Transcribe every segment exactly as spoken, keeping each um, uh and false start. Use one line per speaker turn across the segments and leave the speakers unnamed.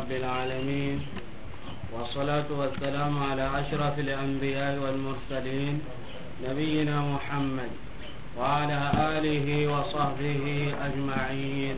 رب العالمين، والصلاة والسلام على أشرف الأنبياء والمرسلين نبينا محمد وعلى آله وصحبه أجمعين.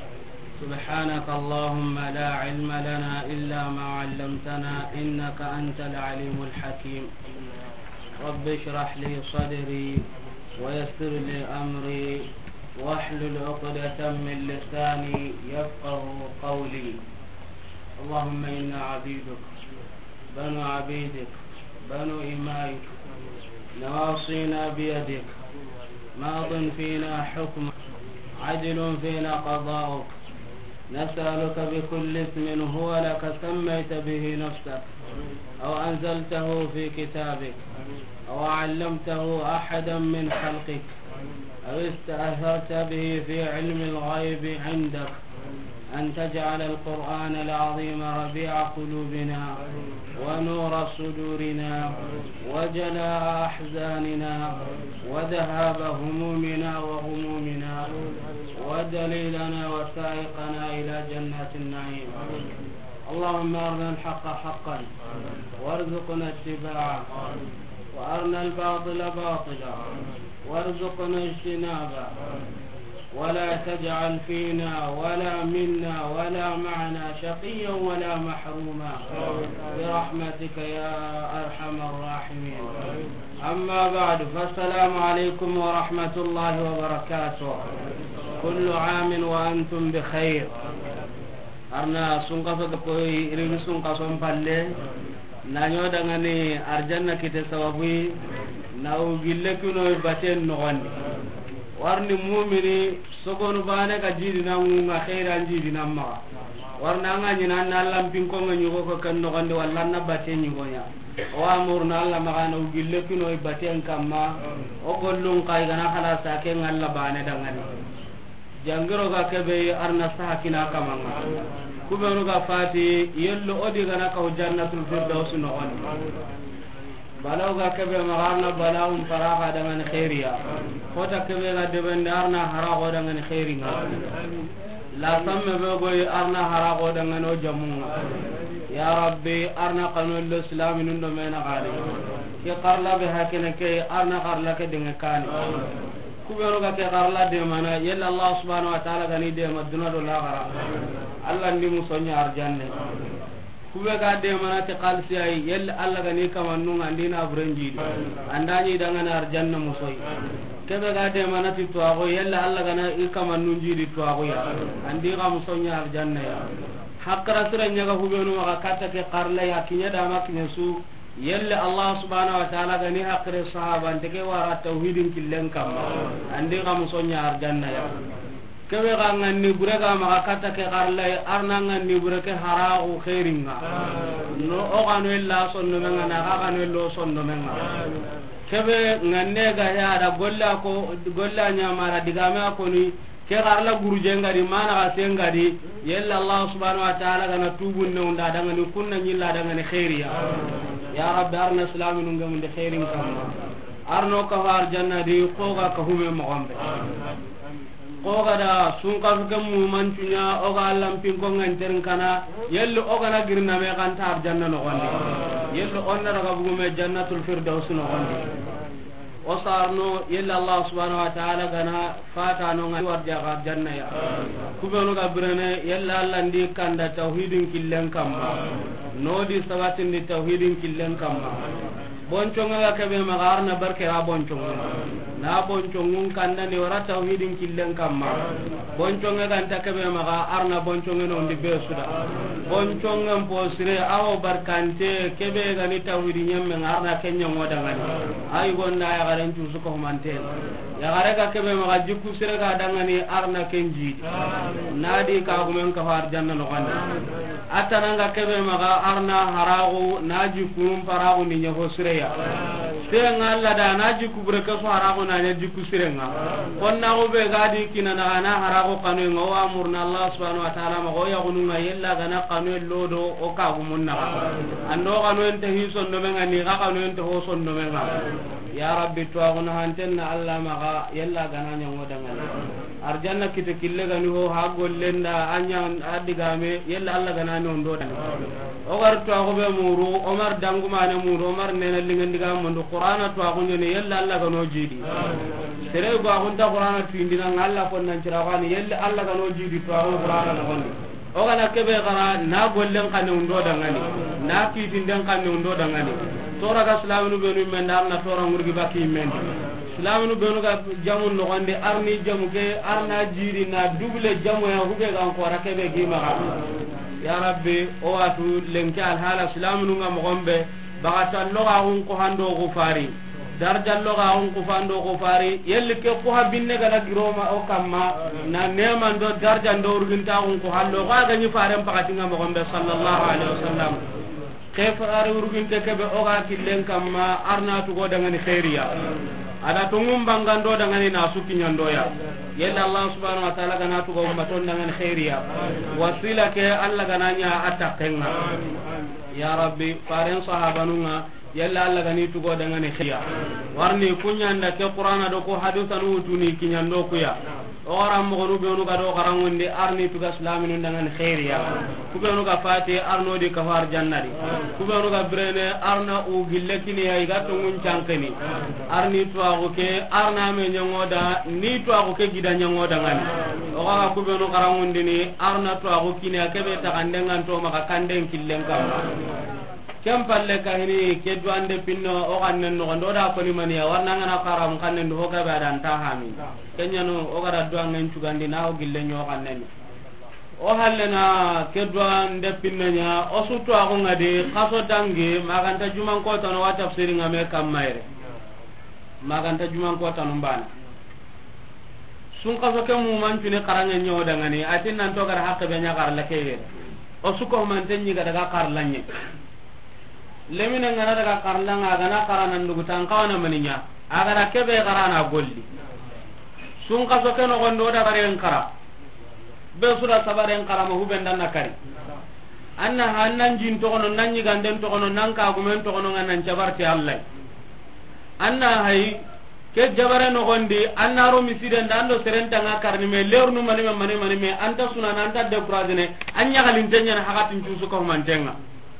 سبحانك اللهم لا علم لنا إلا ما علمتنا إنك أنت العليم الحكيم. رب اشرح لي صدري ويسر لي أمري واحلل عقدة من لساني يفقه قولي. اللهم إنا عبيدك بنو عبيدك بنو إمائك نواصينا بيدك ماض فينا حكمك عدل فينا قضاؤك. نسألك بكل اسم هو لك سميت به نفسك أو أنزلته في كتابك أو علمته أحدا من خلقك أو استأثرت به في علم الغيب عندك أن تجعل القرآن العظيم ربيع قلوبنا ونور صدورنا وجلاء أحزاننا وذهاب همومنا وغمومنا ودليلنا وسائقنا إلى جنات النعيم. اللهم أرنا الحق حقا وارزقنا اتباعه وأرنا الباطل باطلا وارزقنا اجتنابه ولا تجعل فينا ولا منا ولا معنا شقيا ولا محروما برحمتك يا أرحم الراحمين. أما بعد، فالسلام عليكم ورحمة الله وبركاته. كل عام وأنتم بخير. أرنا سنقف كوي ريم سنقف سنقالي نانيو دغاني أرجانا كي سوابي ناو جلكنو باتين نغاني warni mu'mini sogonu bane ka jidi na ngunga khairan jidi na ma warna nga nyina na lampin ko ngi ko kan no gande walla na bate nyi gonya wa murna Allah magana ugille kino e baten kamma o gollun kai gana khala sa ke ngalla bane dangani jangiro ga kebe arna sahakina kamanga kubenu ga fati yello odi gana ka jannatul firdaus no on balaw ga kebe magarna balawum faraha dengan khairiya kota kebe ga debendarna harago dengan khairinga la samme be goy arna harago dengan o jamunga ya rabbi arna qanul islam nundo mena gali ke qarla be hakene ke arna qarla ke dengan kani kubero ga ke qarla de mana yalla allah subhanahu wa ta'ala gani de maduna do la gara allah ndi musonya arjanne kube ga de mana te qalsi ay yel alla ga ni kamannu andina abrenji andani dangan arjanna musoi kebe ga de mana ti to ago yel alla ga na kamannu jidi to ago ya andi ga musonya arjanna ya hakra sura nyaga hubenu ga kata ke qarla ya kinya da makinya su yel allah subhanahu wa ta'ala ga ni hakre sahaba ndeke wara tauhidin killen kam andi ga musonya arjanna ya kebe ga nganni burega ma kata ke garla arna nganni bureke harau khairinga no o gano illa sonno menga na ga gano lo sonno menga kebe nganne ga ya da golla ko golla nya mara digame ko ni ke garla gurjenga di mana ga senga di yalla allah subhanahu wa ta'ala ga na tubun ne unda daga ni kunna nyilla daga ni khairiya ya rabbi arna islamin ngam de khairin kam arno ka har janna di ko ga ka hume mo gombe ogada sunka ke mu mantunya oga lampin ko nganterin kana yello oga na girna me kan tar janna no gonde yello onna daga bugume jannatul firdaus no gonde wasarno yella allah subhanahu wa ta'ala gana fata no ngi warja ga janna ya kubeno ga brene yella allah ndi kanda tauhidin killen kamma nodi sabatin ni tauhidin killen kamma bonconga ga kebe magarna barke ra bonconga na boncongun kanda ni wara tauhidin killen kamma bonconga ga ta kebe maga arna bonconga no ndi be suda bonconga posire awo barkante kebe ga ni tauhidin nyemme arna kenya ngoda ngani ay gonda ya garen tu su ko mante ya gare ga kebe maga jikku sire ga dangani arna kenji nadi ka gumen ka har janna no ganda atananga kebe maga arna harago naji kunum parago ni nyaho sire ya senga alla da naji kubure ka harago na nyaji kusirenga onna go be gadi kinana ana harago kanu ngo amurna allah subhanahu wa ta'ala ma go ya gununga yella gana kanu lodo o ka gumunna ando kanu ente hiso ndo menga ni ga kanu ente ho so ndo menga ya rabbi to aguna hantenna alla ma ga yella gana nyango danga arjanna kite kille gani ho ha gollenda anya adigame yella Allah gana no ndo tan o gar to ko be muru Omar dangu mane muru Omar nena lingan diga mondo Qur'ana to ko ne yella Allah gano jidi tere go hunta Qur'ana tindina Allah ko nan cira wani yella Allah gano jidi to ko Qur'ana no gondi o gana kebe gara na gollen kan ndo dangani na kitin den kan ndo dangani tora ga islamu be no men na tora ngurgi baki men islamu be no ga jamu no gonde arni jamu ke arna jiri na double jamu ya hube ga ko ra kebe gi ma ya rabbi o atu lenke al hala islamu nga mo gombe bagata lo ga hun ko hando go fari darja lo ga hun ko fando go fari yelle ke ko ha binne ga na giroma o kamma na nema ndo darja ndo urginta hun ko hallo ga ga ni faram pakati nga mo gombe sallallahu alaihi wasallam kefa ar urginte kebe o ga killen kamma arna tu go daga ni khairiya ada tungum bangando daga ni nasuki nyandoya yalla Allah subhanahu wa ta'ala kana tu go maton daga ni khairiya wasila ke Allah gananya atakenga ya rabbi faren sahabanunga yalla Allah gani tu go daga ni khairiya warni kunyanda ke qur'ana do ko hadithan utuni kinyando kuya ora mo gonu be onu ga do garangonde arni tu ga islaminu dangan khairiya ku be onu ga fati arno di ka war jannati ku be onu ga brene arna u gille kini ay ga to mun chankeni arni tu ago ke arna me nyangoda ni tu ago ke gida nyangoda ngani o ga ku be onu garangonde ni arna tu ago kini akebe ta kandengan to maka kanden killen kam kem palle kahini ke duande pinno o kannen no ndo da ko ni mania warna ngana karam kannen do ga ba dan ta hami kenya no o gara duangen cugandi na o gille nyo kannen o hallena ke duande pinno nya o suto ago ngade kaso dangi maganta juman ko tan wa tafsir ngame kam mayre maganta juman ko tan mbana sun kaso ke mu man tune karanga nyo dangani atin nan to gara hakke be nya gar la ke o suko man tenni ga daga karlanye lemina ngana daga karlanga gana karana ndugu tankawana maninya agara kebe garana golli sun kaso ke no gondo da garen kara be sura sabaren kara mo hubenda nakari anna hannan jin to kono nanyi ganden to kono nan ka gumen to kono nganan jabarti allah anna hay ke jabare no gondi anna ro miside ndando serenta ngakarni me lernu mani mani mani me anta sunana anta de kuradine anya galintenya hakatin tusu ko mantenga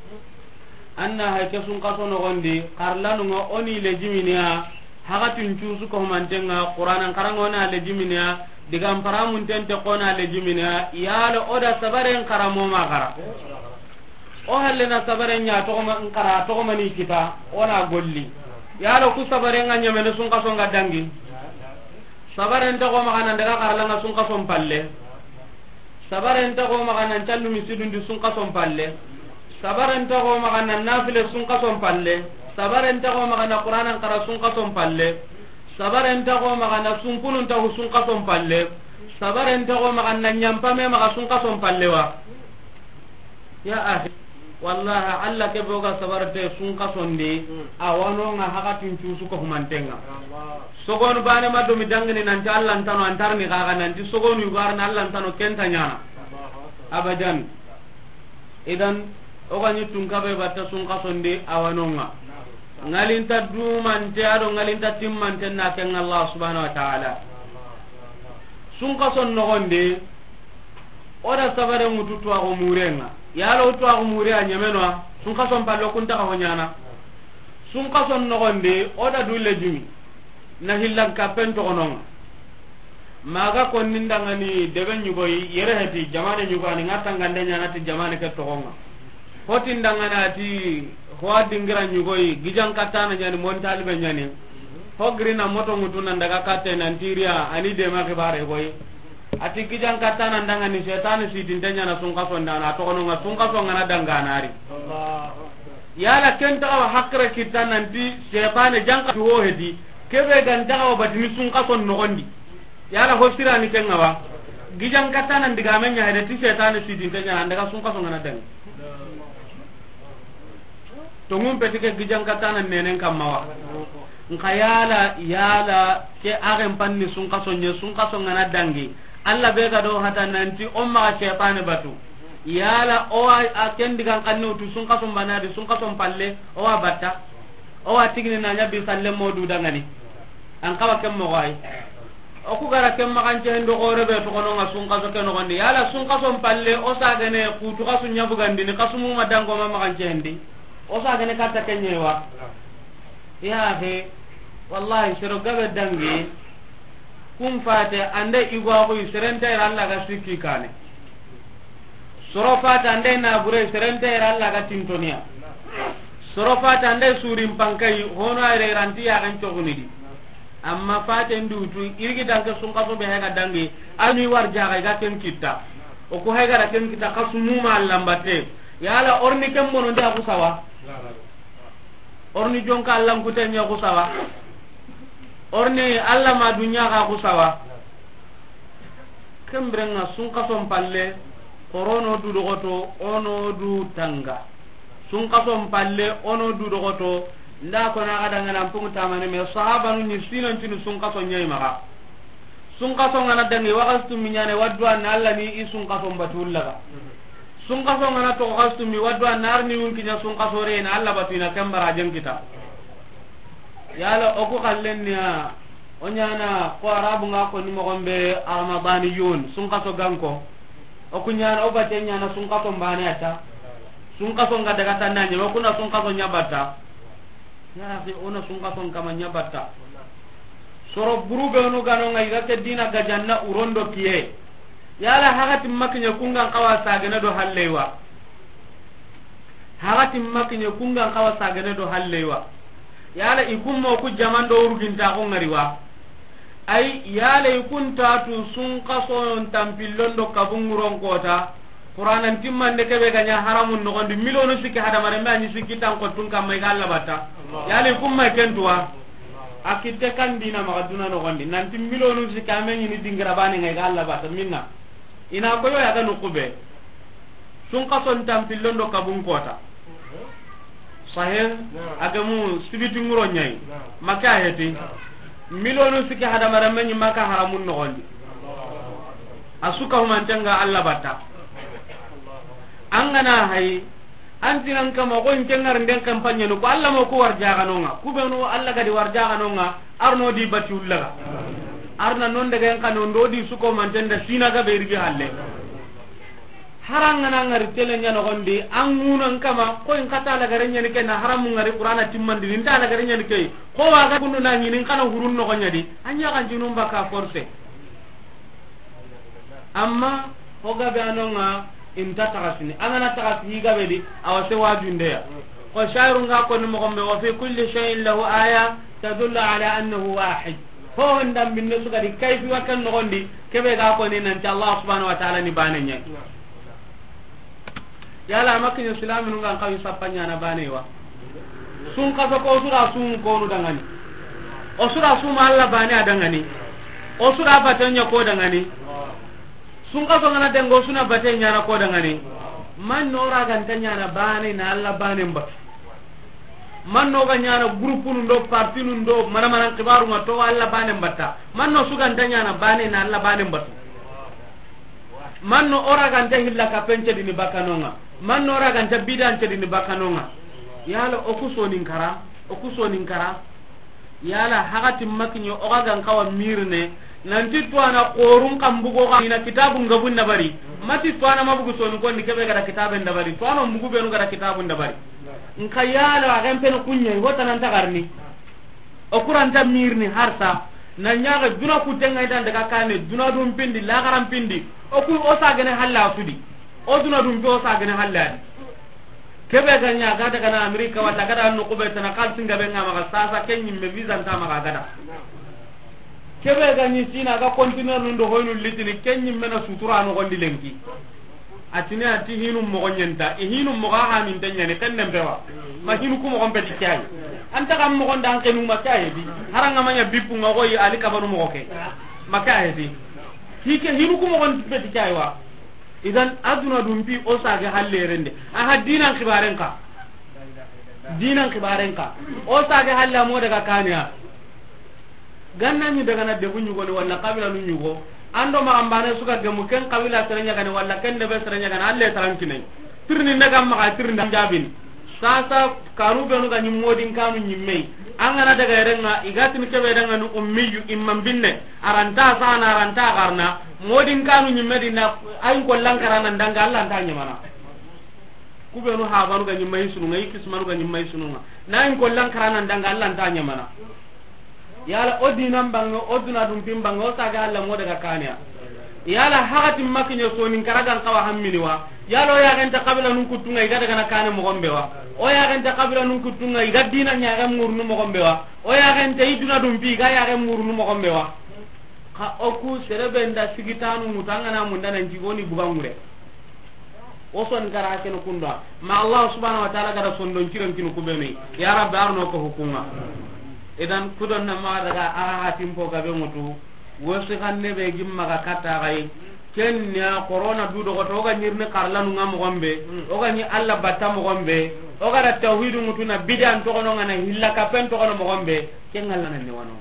anna hay ke sun kaso no gondi karlanu ngo oni le jiminia hakatin cuusu ko mantenga qur'anan karangona le jiminia digam paramun tente qona le jiminia yalo oda sabaren karamo magara o hallena sabaren nya to ma ngara to mani kita ona golli yalo ku sabaren nya mene sun kaso ngadangi sabaren to ko magana daga karlanga sun kaso palle sabaren to ko magana callu misidundi sun kaso palle sabaran ta go magana nafile sun kason palle sabaran ta go magana qur'anan qara sun kason palle sabaran ta go magana sun punun ta sun kason palle sabaran ta go magana nyampame maga sun kason palle wa ya akhi wallahi alla ke boga sabarte sun kason de awano nga hakatin cusu ko mantenga sogon bane maddo mi dangani nan ta Allah tano antarni kaga nan ti sogon yu garna Allah tano kenta nyana abadan idan o ganyi tunkabe batta sun kasonde awanonga ngalinta dumante ado ngalinta timmante na ken Allah subhanahu wa ta'ala sun kason nogonde oda sabare mututu ago murenga yalo to ago mure anyamenwa sun kason pallo kunta ka honyana sun kason nogonde oda dulle jumi na hillan kapen to ononga maga konnin dangani deben nyugoyi yere heti jamane nyugani ngata ngande nyana ti jamane ke to onga hotin dangana ti ho dingira nyugoyi gijan katana nyani montal be nyani ho grina moto ngutuna daga katte nan tiria ani de ma khibare goyi ati gijan katana dangani setan si dintanya na sungka sondana to kono nga sungka songana danganari Allah yala kenta wa hakra kitana nanti setan janka ho hedi kebe ganda wa batini sungka son nogondi yala ho sirani kenga wa gijan katana ndiga menya hede ti setan si dintanya daga sungka songana dang to ngum petike gijan katana nenen kamawa nka yala yala ke aren panni sun kaso nye sun kaso ngana dangi alla be ga do hata nanti umma shaytan batu yala o a ken digan kanno tu sun kaso banadi sun kaso palle o wa batta o wa tigni na nyabi salle modu dangani an kawa kem mo way oku gara kem makan cehen do gore be to kono ngasun kaso ke no gondi yala sun kaso palle o sagane kutu kasu nyabu gandi ni kasu mu madango ma makan cehen di o sagane kata kenyewa ya he wallahi sero gabe dangi kum fate ande igwa ko serente Allah ga sikki kane soro fate ande na bure serente Allah ga tintonia soro fate ande surim pankai hono ay ranti ya kan coguni di amma fate ndutu irgi danke sun kaso be hega dangi ani warja ga ken kitta o ko hega ra ken kitta kasumu ma lambate yala orni kem bono nda ko sawa orni jonka Allah ku tanya ko sawa orni Allah ma dunya ga ko sawa kembrenga sun kaso palle korono du dogoto ono du tanga sun kaso palle ono du dogoto nda ko na kada ngana pungu tamane me sahaba nu ni sinon tinu sun kaso nyai maka sun kaso ngana dangi wakastu minyane wadwa na Allah ni isun kaso batulla ga sun kaso ngana to wakastu mi wadwa nar ni won kinya sun kaso re na Allah batina kambara jeng kita yala oku kallen niya onyana ko arabu nga ko ni mo gombe ramadaniyun sun kaso ganko oku nyana o batenya na sun kaso mbane ata sun kaso ngada kata nanye okuna sun kaso nyabata ya fi ona sun kaso kama nyabata soro burube onu gano ngai gake dina ga janna urondo kiye yala hagati makinya kunga kawa sagene do hallewa hagati makinya kunga kawa sagene do hallewa yala ikummo ku jamando urginta ko ngariwa ay yala ikunta tu sun kaso tampillondo kabunguron kota qur'anan timmande kebe ganya haramun no gondi milonu sikki hada mare mani sikki tan ko tun kam may galla bata yala ikumma kentuwa akitte kan dina magaduna no gondi nanti milonu sikki ameni ni dingira bani ngay galla bata minna ina ko yo yaga no kube sun kaso tampillondo kabung kota sahel agamu sibiti nguro nyai maka heti milonu sikki hada mare mani maka haramun no gondi asuka humantanga alla bata angana hay antinan kama ko ngengar nden kampanye no ko alla mo ko warjaga nonga kubenu alla gadi warjaga nonga arno di batulla arna non daga en kanu ndodi suko mantenda sina ga berigi halle harangana ngari tele nyano gondi angunan kama ko en kata la garenya ni ken haramu ngari qur'ana timmandi ni ta la garenya ni kay ko waga kunu na ni kana hurun no gonyadi anya kan junum baka force amma hoga be anonga inta tagasini angana tagasi higa bedi awase wajunde ya ko shairu nga ko no gombe wa fi kulli shay'in lahu aya tadullu ala annahu wahid ho ndam binne suka di kayfi wa kan no gondi kebe ga ko ni nan Allah subhanahu wa ta'ala ni banenya yala makin islamin nga kawi sapanya na banewa sun ka ko sura sun ko no dangani o sura sun Allah bane adangani o sura batanya ko dangani sun ka so ngana dengo suna bate nyana ko dangani man no ra gan tanya na bane na Allah bane mba man no ga nyana grupu ndo parti ndo mana mana kibaru ma to Allah bane mbata man no sugan tanya na bane na Allah bane mbata man no ora gan ta hilla ka pence dini bakanonga man no ora gan ta bidan te dini bakanonga yala o kuso nin kara o kuso nin kara yala hagati makinyo o ga gan kawa mirne nanti tuana qorun kambugo ga ina kitabun gabun nabari mati tuana mabugo sonu ko ni kebe gara kitaben nabari tuana mbugo benu gara kitabun nabari nka yala ga mpeno kunye hota nan tagarni o kuranta mirni harsa na nyaga duna ku tenga idan daga kane duna dum pindi la garam pindi o ku o sagane halla sudi o duna dum to sagane halla kebe ga nyaga daga na amerika wala gada no ko be tan kal singa be ngama ga sasa kenyi me visa ntama ga gada kebe ga ni sina ga container ndo hoynu litini kenyi mena sutura no gondi lenki atini ati hinu mo gonyenta e hinu mo ga ha min tanya ne kenne bewa ma hinu ku mo gombe dikay anta kam mo gonda an kenu makaye bi haranga manya bipu ngoy ali kabanu mo ke makaye bi hike hinu ku mo gonde dikay wa idan aduna dum bi o saga halle rende aha dinan khibaren ka dinan khibaren ka o saga halla mo daga kaniya ganna ni daga na de bunyu goni walla kabila nu nyugo ando ma ambane suka gemu ken kabila serenya gani walla ken de be serenya gani alle tarankinai tirni daga ma tirni jabin sasa karu be no gani modin kanu nyimme angana daga renga igatin kebe daga nu ummiyu imman binne aranta sana aranta garna modin kanu nyimedina ay ko lankarana ndanga Allah ntanya mana kubenu ha banu ga nyimai sunu ngai kismanu ga nyimai sunu na in ko lankarana ndanga Allah ntanya mana yala odinam bango oduna dum timbango saga Allah mo daga kanya yala hagati makinyo sonin karagan kawa hammini wa yalo ya ganta kabila nun kutunga iga daga nakane mo gombe wa o ya ganta kabila nun kutunga iga dina nya ga murnu mo gombe wa o ya ganta iduna dum bi ga ya ga murnu mo gombe wa ka oku serebe nda sigitanu mutanga na mundana njigoni bugangure o son kara ke no kunda ma Allah subhanahu wa ta'ala gara son don kiran kinu kubeni ya rabbi arno ko hukuma idan kudon na ma daga a timpo ga be mutu wosi kanne be gimma ga kata gai kenya corona du do to ga nyirne karlanu ngam gombe o ga ni alla batta mo gombe o ga da tauhidu mutuna bidan to kono ngana hilla ka pen to kono mo gombe kengal nan ne wano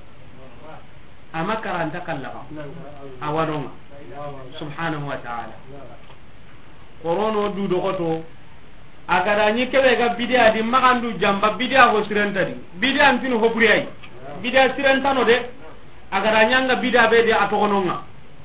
ama karanta kallaka awano subhanahu wa ta'ala corona du do to agara ni kebe ga bidia di magandu jamba bidia ho sirenta di bidia antinu ho buriyai bidia sirenta no de agara nyanga bidia be di atokononga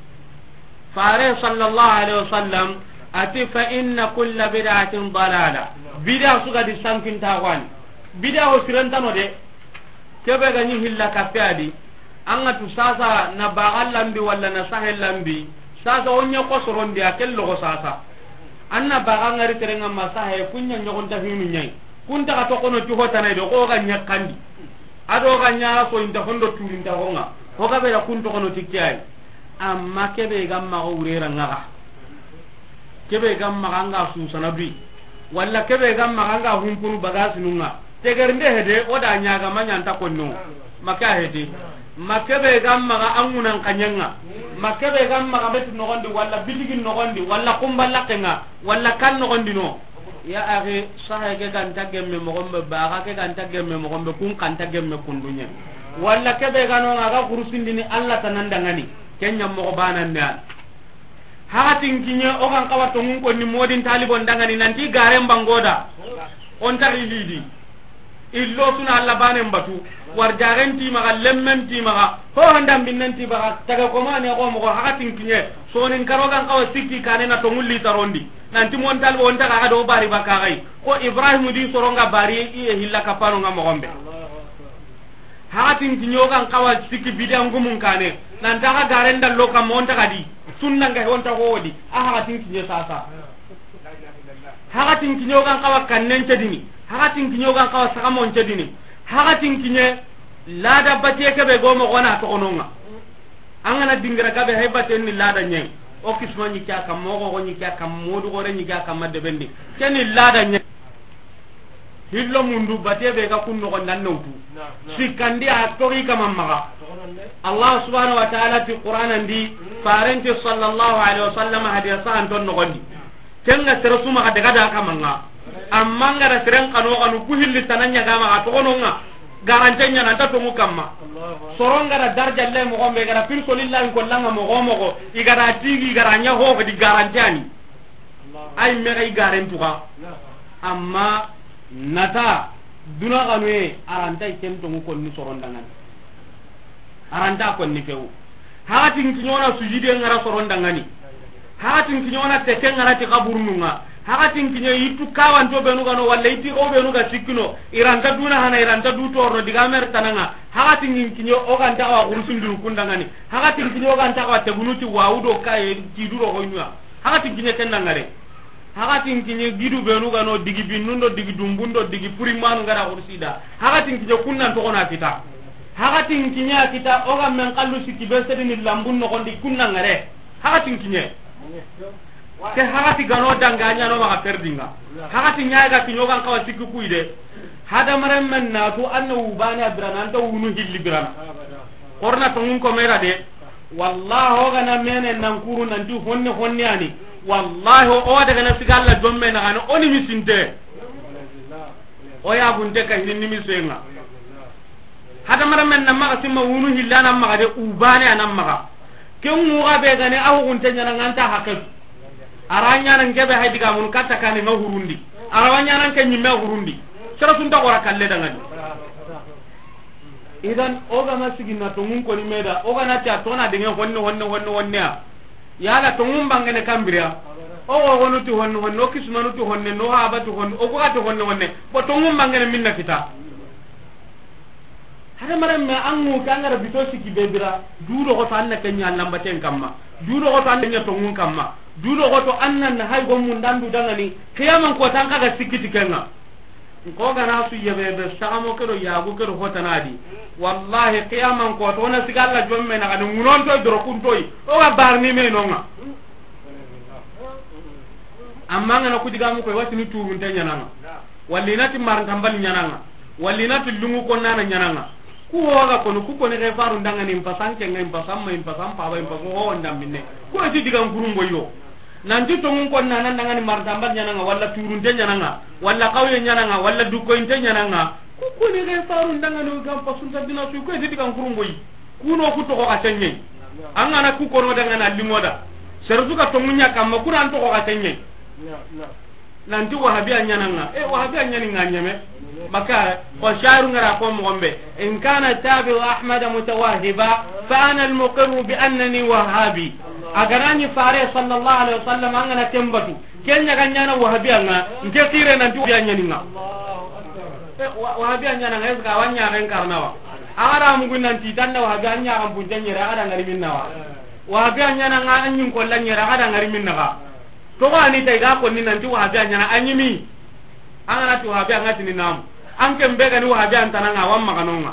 fare sallallahu alaihi wasallam ati fa inna kulla bid'atin dalala bidia suga di sankin tawani bidia ho sirenta no de kebe ga ni hilla kapadi anga tu sasa na bagal lambi wala na sahel lambi sasa onya ko sorondi akello ko sasa anna baga ngari terenga masahe kunya nyogon ta hinu nyai kunta ka to kono tu hota nay do ko ga nyakandi ado ga nyara so inda hondo tulinda honga ko ga be la kunto kono tikkay amma kebe gamma o urera ngaga kebe gamma ganga su sanabi walla kebe gamma ganga humpuru bagas nunga tegernde hede o da nyaga manyanta konno maka hede makebe gamma ga angunan kanyanga makebe gamma ga betu nogondi walla bidigin nogondi walla kumballa kenga walla kan nogondi no ya akhi sahe ke kan tagemme mo gombe baga ke kan tagemme mo gombe kun kan tagemme kundunya walla kebe gano ga kurusindini Allah tanandangani kenya mo banan ne hatin kinye o kan kawato mun ko ni modin talibon dangani nanti garen bangoda on tari lidi illo suna Allah banen batu war jarenti maga lemmen ti maga ho handam binnanti baga taga ko mane ko mo hakatin kinye sonin karogan kawa sikki kanena to mulli tarondi nanti mon tal on taga ga do bari bakagai ko ibrahim di soronga bari e hilla kapano ngam gombe hakatin kinyo kan kawa sikki bidan gumun kane nan taga garenda loka mon taga di sunna ga on tago wodi a hakatin kinye sasa hakatin kinyo kan kawa kannen cedini hakatin kinyo kan kawa sagamon cedini hakatin kinye lada batie kebe gomo gona to ononga angana dingira kabe hebate ni lada nyeng o kisma ni kya kam mogo go ni kya kam modu gore ni kya kam de bendi keni lada nyeng hillo mundu batie be ga kunno go nan nawtu sikandi a tori kama maga Allah subhanahu wa ta'ala fi qur'anan di farenti sallallahu alaihi wasallam hadiya san ton no gondi kenga terasuma ga daga da kamanga amma ngara sereng kanu kanu ku hilli tananya gama to ononga garantenya nanta to mukamma soronga da darja le mo gombe gara pil solillahi ko langa mo gomo ko igara tigi garanya ho di garantani ay me ay garantu ka amma nata duna kanu e aranta ikem to ko ni soronda nan aranta ko ni fewu hatin kinyona sujide ngara soronda ngani hatin kinyona teke ngara ti kaburunga hakatin kinye yitu kawan to benu gano walla iti o benu ga sikino iranta duna hana iranta du torno diga mer tananga hakatin kinye o kan ta wa ursundu kundangani hakatin kinye o kan ta wa tebunuti waudo kay tiduro hoynya hakatin kinye tendangare hakatin kinye gidu benu gano digi binnundo digi dumbundo digi purimanu ngara ursida hakatin kinye kunnan to kona kita hakatin kinye kita o ga men kallu sikibe sedini lambun no kondi kunnangare hakatin kinye ke hagati gano danganya no maka perdinga hagati nyaaga kinyogan kawa sikku kuide hada maram men na to annu bana brana anta wunu hilli brana korna to ngun ko mera de wallahi gana mene nan kuru nan du honne honne ani wallahi o daga na sigalla jomme na gano oni misinte o ya bunte ka hinni misenga hada maram men na maka simma wunu hillana maka de ubane anam maka ken muga be gane awu gunte nyana nganta hakatu aranya nan gebe hay diga mun katta kan ma hurundi arawanya nan ken nyimme hurundi sera sunta gora kalle daga ni idan oga masigina tongun ko ni meda oga na ta tona de honno honno honno honno yala tongun bangene kambira o go gonu tu honno honno kismanu tu honne no haba tu honno o ko ati honno honne bo tongun bangene minna kita hada maram me angu kangara bitosi ki bebira duro ko tanna kenya lambaten kamma duro ko tanna nya tongun kamma duro ko to annan hay go mun dandu dangani kiyaman ko tan kaga sikiti kenga ko gana su yebe be sagamo kero yagu kero hotanadi wallahi qiyaman ko to na sigalla jomme na kanu ngunon to dro kuntoy o ga barni me nonga amma ngana ku digamu ko wati ni tuun tanya nanga wallinati mar tambal nyananga wallinati lungu ko nana nyananga ku hoga ko ku ko ne re faru ndanga ni mpasanke ngai mpasam mai mpasam pa ba mpago ho ndambine ko ti digam kurumbo yo nanti to ngun ko nana ndanga ni mar tambal nyananga walla turun tanya nanga walla qawye nyananga walla dukko intanya nanga ku ko ne re faru ndanga no gam pasunta dina su ko ti digam kurumbo yi kuno ku to ko ka tanye angana ku ko no daga na limoda serzuka to munya kam ma kuran to ko ka tanye nanti wahabiya nyananga e wahabiya nyani nganyame maka ko sharu ngara ko mogombe in kana tabi ahmad mutawahiba fa ana al-muqirr bi annani wahabi agarani fare sallallahu alaihi wasallam angana tembatu kenya ganyana wahabiya nga nke tire nanti wahabiya nyani nga wahabiya nyananga eska wanya ren karnawa ara mugun nanti tanna wahabiya nyanga bunjanyera ada ngari minnawa wahabiya nyananga anyin ko lanyera ada ngari minnaga to ko ani tay ga ko ni nanti wahabiya nyana anyimi angana ti wahabiya ngati ni nam anke mbega ni wahabiya antananga wamma kanonga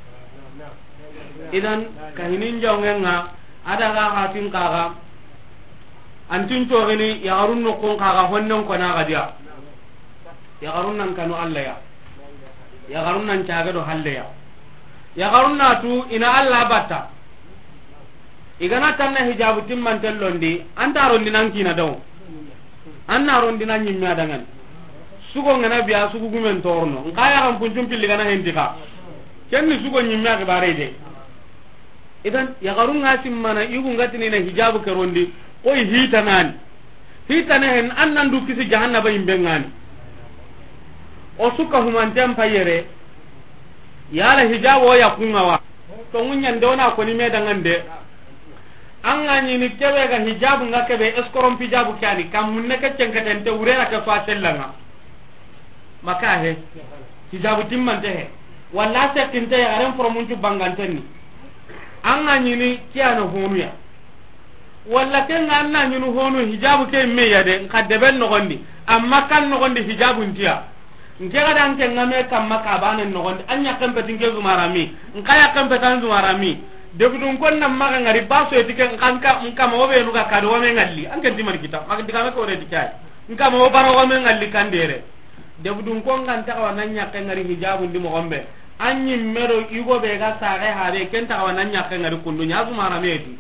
idan kahinin jongenga ada ga hatin kaga antin to gani ya garun no kon kaga honnon ko na gadia ya garun nan kanu alla ya ya garun nan caga do halle ya ya garun na tu ina alla batta igana tanna hijabu timman tellondi antaro ni nan kina daw anna rondina nyimme adangan sugo ngana biya sugo gumen torno ngaya kan punjum pilli kana hendika kenni sugo nyimme ga bare de idan ya garunga simmana igu ngatini na hijabu kerondi koy hitanan hitane hen annan du kisi jahannaba imbengani o suka humantem payere yala hijabu o yakunga wa to munya ndona ko ni medangan de anga nyini kebe ga hijabu nga kebe eskorom hijabu kani kam munne ka cenkata nte urera ka fatellanga maka he hijabu timmante he walla se kinte ya ren promunju bangantenni anga nyini kiano honu ya walla kenga anna nyinu honu hijabu ke me ya de kadeben no gondi amma kan no gondi hijabu ntia ngega dan ke ngame kam maka banen no gondi anya kampe tinge zumarami nkaya kampe tan zumarami debudun kon nam maga ngari baso etike kanka nka mo be nuga kado wa mengalli anke dimar kita maga digame ko re dikay nka mo baro wa mengalli kandere debudun kon kan ta wa nanya ka ngari hijabu ndimo gombe anyi mero igo be ga sare hare kenta wa nanya ka ngari kundunya azumara meti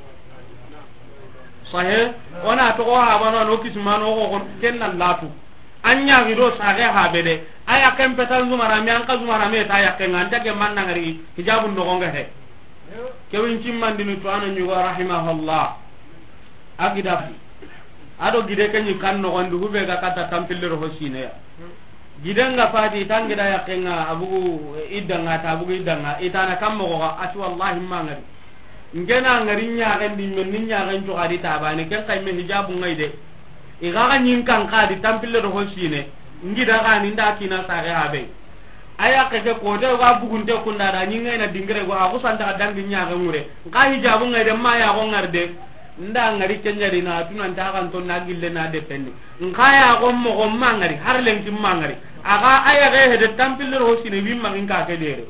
sahe ona to ha bano no kismano ko kenna latu anya gido sare ha bede aya kempetan zumara mi an ka zumara meti aya kenga ndage manna ngari hijabu ndo gonga he kewin cimmandini to ana ñugo rahimahullah agida ado gide kenyi kan nogondi hube ga kata tampillero ho sineya gidenga fadi tangida yakenga abugu iddanga ta abugu iddanga itana kammogoga ati wallahi mangari ngena ngari ñagendi men ni ñagen to adi tabani ken kayme hijabu ngayde igaga ñinkan kadi tampillero ho sine ngida gani nda kina sare habe aya keke ko de ga bugunte kunda da nyinga na dingre go ha kusanta dangi nyaaga mure ka hijabu ngai de ma ya go ngarde nda ngari kenyari na tunan ta kan to na gille na de penni ngaya go mo go mangari har len tim mangari aga aya ga he de tampil ro sine wi mangin ka ke dere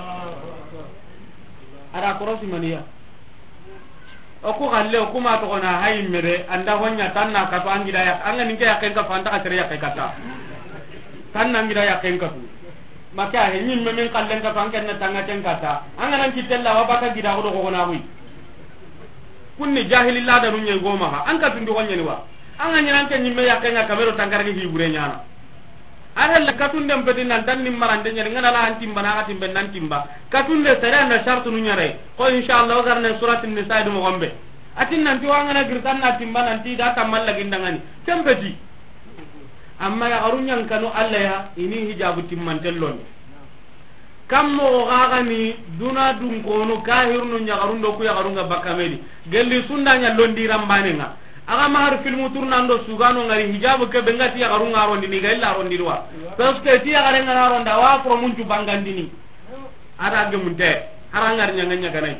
ara korosi maniya o ko galle o kuma to na hay mere anda honya tanna ka to angira ya anga ninke ya ken ka fanta ka tere ya ke kata tanna ngira ya ken ka tu maka he nyin men kallen ka tan ken tanga ten kata anga nan kitella wa baka gida ko ko na hui kunni jahilillah da nunye goma ha an ka tundi wonye ni wa anga nyinan ken nyimme ya ken ka kamero tangara ni hibure nyana ara la katunde mbedin nan dan nim marande nyari ngana la antim bana katim ben nan timba katunde sare na shartu nu nyare ko inshallah garne suratul nisa du mo gombe atin nan ti wanga na girtan na timba nan ti da tamal lagi ndangani tempeti amma ya arunyang kanu alla ya ini hijabu timmantellon kammo gaga ni duna dun kono kahirnu nyagarundo ku yagarunga bakamedi gelli sundanya londiram banenga aga mahar filmu turnando sugano ngari hijabu ke bengati yagarunga rondi ni gailla rondi wa parce que ti yagarenga ronda wa pro munju bangandini ada gemunte harangar nyanga nyaga nay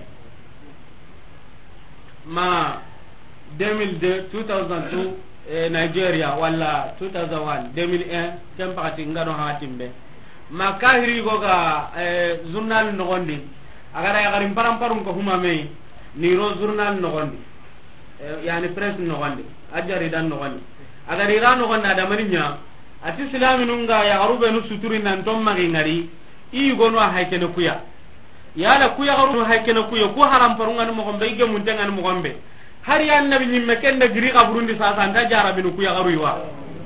ma deux mille deux deux mille deux eh, Nigeria wala deux mille un deux mille un kempati ngado hatimbe ma kahiri goga eh, journal nogondi agara yagarim param parum ko humame ni ro journal nogondi eh, yani presse nogondi ajari dan nogondi agari ran nogondi ada maninya ati islami nunga ya garube no suturi nan tom magi ngari i gono haykene kuya yala kuya garu haykene kuya ko haram parunga mo gombe ige muntenga mo gombe hari annabi nyimme kende giri kaburundi sa sa nda jara binu kuya garu yiwa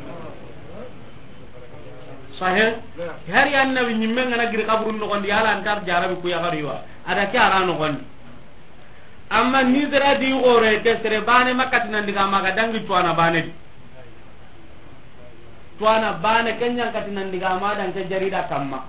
sahih hari annabi nyimme ngana giri kaburundi gondi yala antar jara bi kuya garu yiwa ada ki ara no gondi amma nizra di gore kesre bane makati nan diga maga dangi tuana bane di tuana bane kenya kati nan diga ma dan ke jarida kamma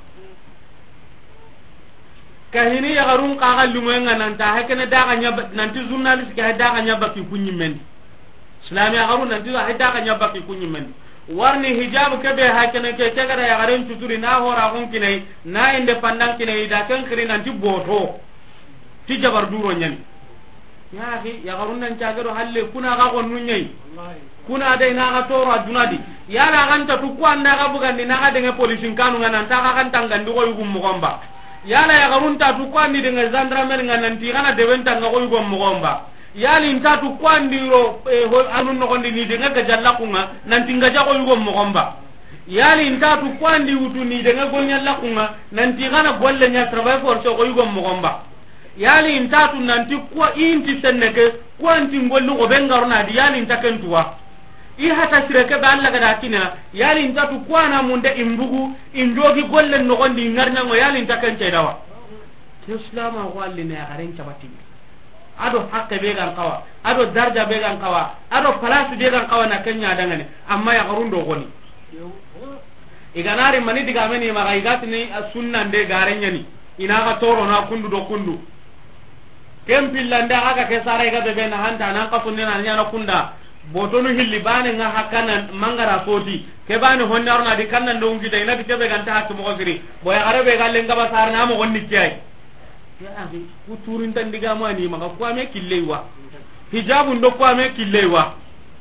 kahini ya garun kaga lumenga nan ta hakene daga nyaba nanti journalist ka daga nyaba ki kunyi men islami ya garun nanti ha daga nyaba ki kunyi men warni hijab ke be hakene ke cegara ya garen tuturi na hora gon kinai na independent kinai da kan kiri nanti boto ti jabar duro nyani ya gi ya garun nan cagaro halle kuna ga gon nunyai kuna dai na ga toro adunadi ya la ganta tu ko anda ga bugandi na ga de police kanu ngana ta ga kan tangandi ko yugum mo gomba yala ya garunta tu kwandi de gendarmerie ngananti kana de wenta ngako yugo mogomba yali ntatu kwandi ro eh, anu no kondi ni de ngaga jalla kunga nanti ngaja ko yugo mogomba yali ntatu kwandi utu ni de ngago nyalla kunga nanti kana golle nya travail force ko yugo mogomba yali ntatu nanti kwa inti senneke kwanti ngollu ko bengarna di yali ntakentuwa i hata sireke ba Allah ga dakina yali ntatu kwana munde imbugu injogi golle no gondi ngarnya ngo yali ntaken cedawa islama walli ne garen cabati ado hakke be gan kawa ado darja be gan kawa ado place be gan kawa na kenya dangane amma ya garundo goni iganari mani diga meni ma gaigatni sunna de garenya ni ina ga toro na kundu do kundu kempillanda aga ke sare ga be na hanta nan ka sunna na nyana kunda botonu hilli bane nga hakana mangara soti ke bane honnar na di kannan do ngi dai na di kebe ganta hakku mo giri boy arabe galle ngaba sar na mo gonni kiyai ya akhi uturin tan diga mo ani maka ko ame killewa hijabu ndo ko ame killewa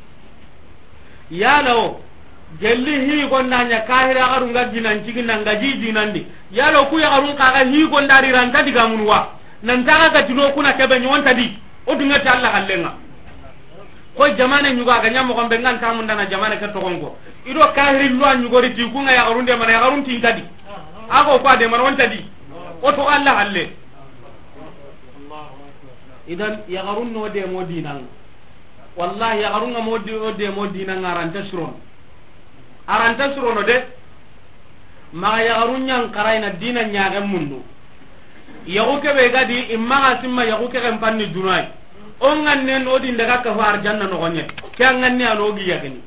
yalo gelli hi gonna nya kahira garu ngaji nan cigi nan ngaji dinandi yalo ku ya garun kaga hi gondari ranta diga munwa nan taga ga tino kuna kebe nyonta di o dunga ta Allah kallenga ko jamane nyuga ga nyamo gombe ngan tamu ndana jamane ka to gongo ido kahiri lu an nyugori ti kunga ya garunde man ya garun tin tadi ago ko de man won tadi o to Allah halle idan ya garun no de modinan wallahi ya garun mo de o de modinan aranta suron aranta suron de ma ya garun nyang karaina dinan nyaaga mundu yago kebe gadi imma asimma yago ke kan panni dunai on nganne no di ndaga ka war janna no gonye kan nganne anogi yakini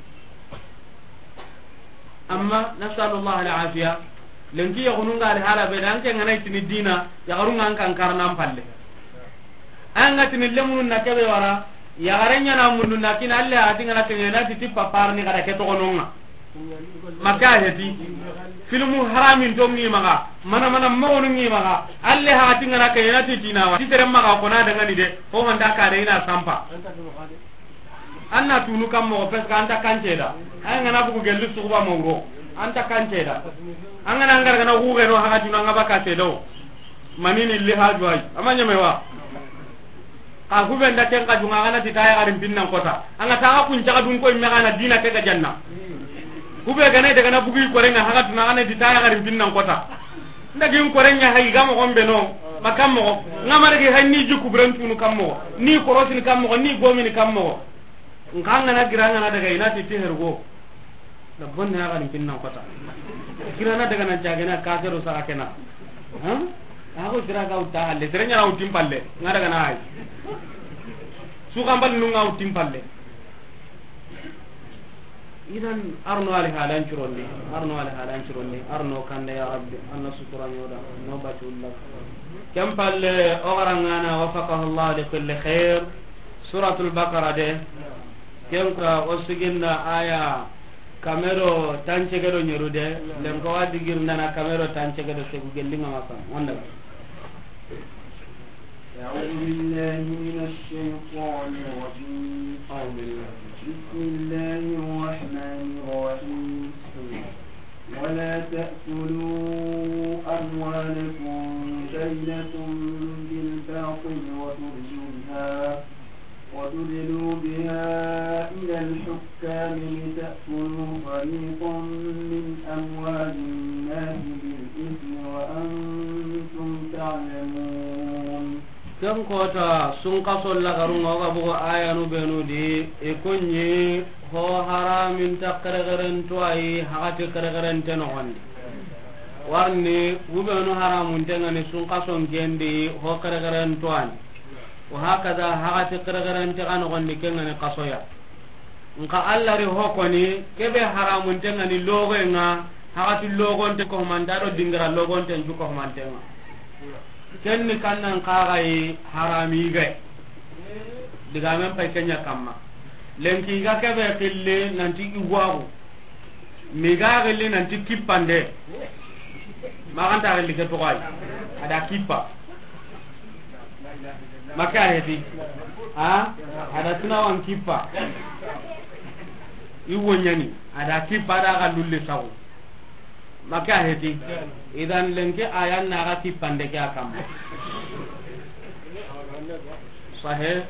amma nasallallahu alaihi lenki ya gununga al hala be dan ke ngana tini dina ya garunga kan karna palle anga tini lemun na kebe wara ya garenya na mundu na kin alle ati ngana ke na ti tippa parni kada ke to gononga maka heti filmu haramin to ngi maga mana mana mawonu ngi maga alle ha ati ngana ke na ti tinawa ti tere maga ko na daga ni de ho handa ka de ina sampa anna tunu kam mo pes ka anta kanceda ay ngana bu gelu suba mo ro anta kanceda angana ngar kana hu ge no ha tunu ngaba ka sedo manini li haju ay amanya mewa ka hu ben da ken ka junga kana ti taya garin binnan kota anga ta ka kun jaga dun ko imme kana dina ke ga janna hu be gane daga na bugi ko renga ha tunu kana ti taya garin binnan kota ndagi ko renya hay ga mo gombe no makam mo ngamare ge hanni juku bran tunu kam mo ni korosin kam mo ni gomini kam mo nganga na giranga na daga ina ti hergo da bonna ya garin binnan kota kirana daga na jagena ka zero saka kena ha ako sira ga uta halle terenya na utim palle ngada kana ay su kambal nu nga utim palle idan arno ali halan curonni arno ali halan curonni arno kande ya rabbi anna sukuran yoda no batullah kam palle ogarangana wafaqahu allah li kulli khair suratul baqara de kem ka osigina aya kamero tanche gado nyerude lem ko wadi girndana kamero tanche gado se gelinga masa wanda
أعوذ بالله من الشيطان الرجيم بسم الله الرحمن الرحيم ولا تأكلوا أموالكم بينكم بالباطل وتدلوا وتدلوا بها إلى الحكام لتأكلوا فريقا من أموال الناس بالإثم وأنتم تعلمون
كم كوتا سنقص لغرون وغبغ آية نبنودي إكوني هو حرام تقرغرن توي حقات قرغرن تنغن warni wubenu haramun tengani sunqason gendi ho qarqaran toani wa hakaza hagati qirgaran tigan gondi kengani qasoya nka allari hokoni kebe haramun tengani logo nga hagati logon te ko mandaro dingra logon te ju ko mantenga kenni kannan qagai harami ga diga men pay kenya kamma lenki ga kebe kille nanti igwagu mi ga gelle nanti kipande maganta gelle ke to gai ada kippa maka hedi ha ada tunawan kipa iwonyani ada kipa da ga lulle sawu maka hedi idan lenke ayan na ga kipa ndeke akam sahih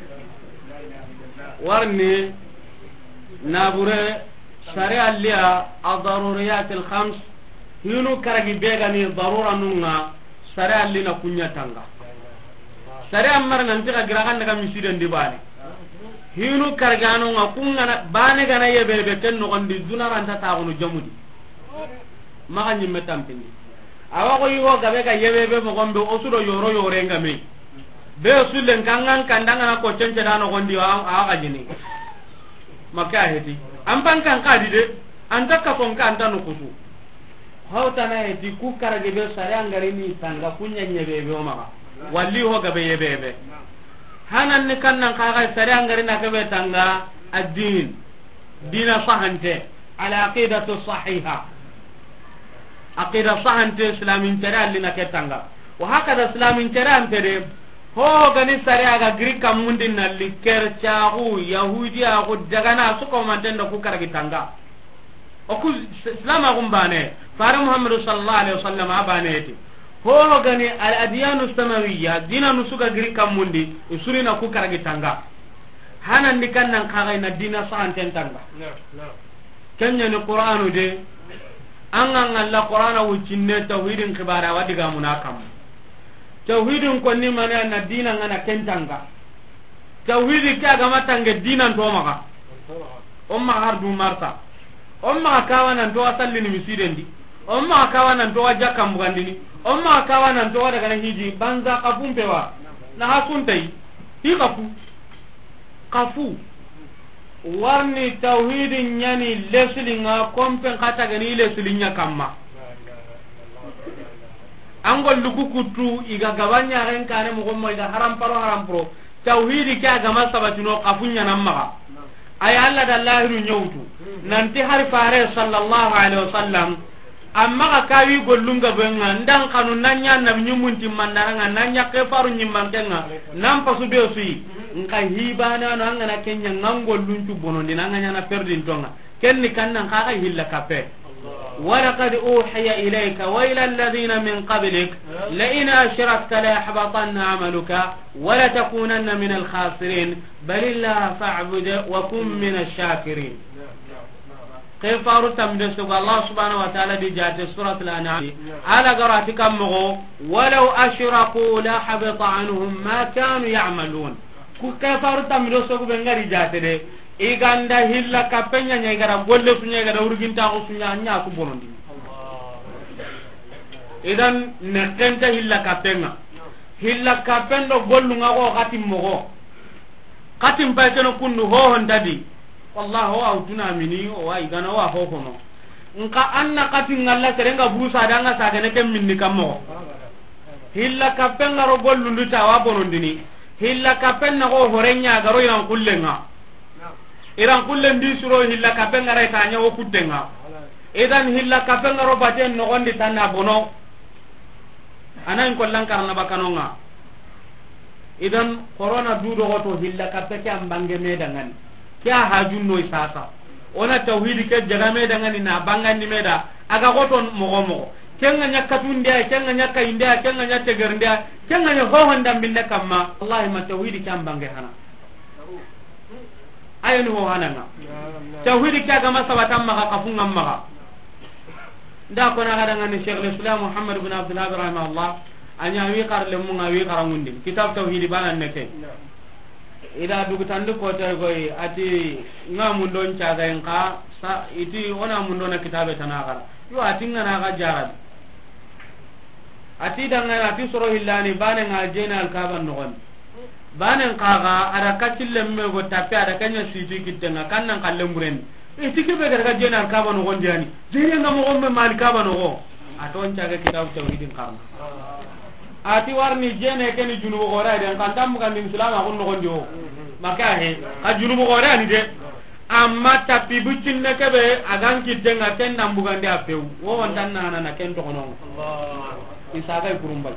warni nabure sharia liya ad-daruriyat al-khams hinu karagi begani darura nunga sharia lina kunya tanga sare ammar nan tira giragan daga misiden di bane hinu kargano nga kunga bane gana yebe be ken no gondi dunaran ta taunu jamudi maka nyimme tampindi awa ko yiwo gabe ga yebe be mo gombe osudo yoro yore ngame be sulen kangan kandanga na ko cence dano gondi awa ga jini maka heti ampan kan kadi de antaka kon kan tanu kusu hawta na heti ku karage be sare angari ni tanga kunya nyebe be o maka walli ho gabe yebebe hanan ni kannan kaga sare angari na gabe tanga ad-din dina sahante ala aqidatu sahiha aqida sahante islamin tara allina ke tanga wa hakada islamin tara ampere ho gani sare aga grika mundin nalli kerchahu yahudiya ko dagana su ko mantenda ku karagi tanga o ku islama gumbane fara muhammadu sallallahu alaihi wasallam abaneti ho gani al adyanu samawiyya dina nusuga giri kamundi usurina ku karagi tanga hanan dikannan kaga ina dina sahanten tanga kenya ni qur'anu de angan alla qur'ana wucinne tauhidin khibara wadiga munakam tauhidin konni mana na dina ngana kentanga tauhidi kaga matange dina to maka umma hardu marta umma kawana to asallini misidendi umma kawana to wajaka mbugandini umma kawana to daga na hiji banza kafumpe wa na hasuntai hi kafu kafu warni tauhidin yani leslinga kompen kata gani leslinya kamma angol lukukutu iga gabanya ren kane mo gommo iga haram paro haram pro tauhidi ka gama sabatino kafunya namma ay alla dallahi nyawtu nanti har fare sallallahu alaihi wasallam amma ka kawi gollunga benga ndang kanu nanya na nyumunti mandaranga nanya ke faru nyimmantenga nam pasu be sui nka hibana no angana kenya ngangol luntu bonondi nanganya na perdin tonga kenni kannan ka ka hilla kape ولقد أوحي إليك وإلى الذين من قبلك لئن أشركت ليحبطن عملك ولتكونن من الخاسرين بل الله فاعبد وكن من الشاكرين كيف أردتم دستك الله سبحانه وتعالى بجات سورة الأنعام على قراتك أمغو ولو أشركوا لحبط عنهم ما كانوا يعملون كيف أردتم دستك بنغري جات دي iganda hilla kapenya nyegara golle sunya gara urginta ko sunya nya ku bonondi idan nekenta hilla kapenga hilla kapendo gollu ngago katim mogo katim bayteno kundu ho hondadi wallahi wa utuna mini wa igana wa ho kono nka anna kati ngalla serenga busa danga sagane kem minni kammo hilla kapenga ro gollundu ta wa bonondini hilla kapenna go horenya garo iran kullenga iran kullen di suro hilla kapenga ra tanya wo kuddenga idan hilla kapenga ro baten no gondi tanna bono anan kollan karna bakanonga idan corona dudo goto hilla kapeke ambange medangan kya hajunno isasa ona tauhid ke jagame dangan na bangandi meda aga goto mogo mogo kenga nyakatunde kenga nyaka india kenga nyate gerndia kenga nyo ho handa binda kamma wallahi ma tauhid ke ambange hana ayen ho hananga tauhid ke aga masabatam maka kafunga maka nda ko na gadanga ni Sheikh al-Islam Muhammad ibn Abdullah rahimahullah anya wi qarle mu ngawi qarangundi kitab tauhid banan neke ida dugutandu ko tay goy ati ngamun don caga en ka sa iti ona mun don kitabe tanagara yo atinga na ga jarab ati danga ati soro hillani bane nga jena al kaban no gon bane kaga ada kacille me go tappe ada kanya siti kitenga kannan kallem buren iti ke be ga jena al kaban no gon jani jere nga mo gombe mal kaban no go aton caga kitab tauhidin karna ati warni jene ken junubo gora den kan tam kan min islam akon no gondo maka he ka junubo gora ni de amma tapi bucinne kebe agan kitenga ken nambugan dia pew wo wontan na na ken to kono Allah isaga kurumbal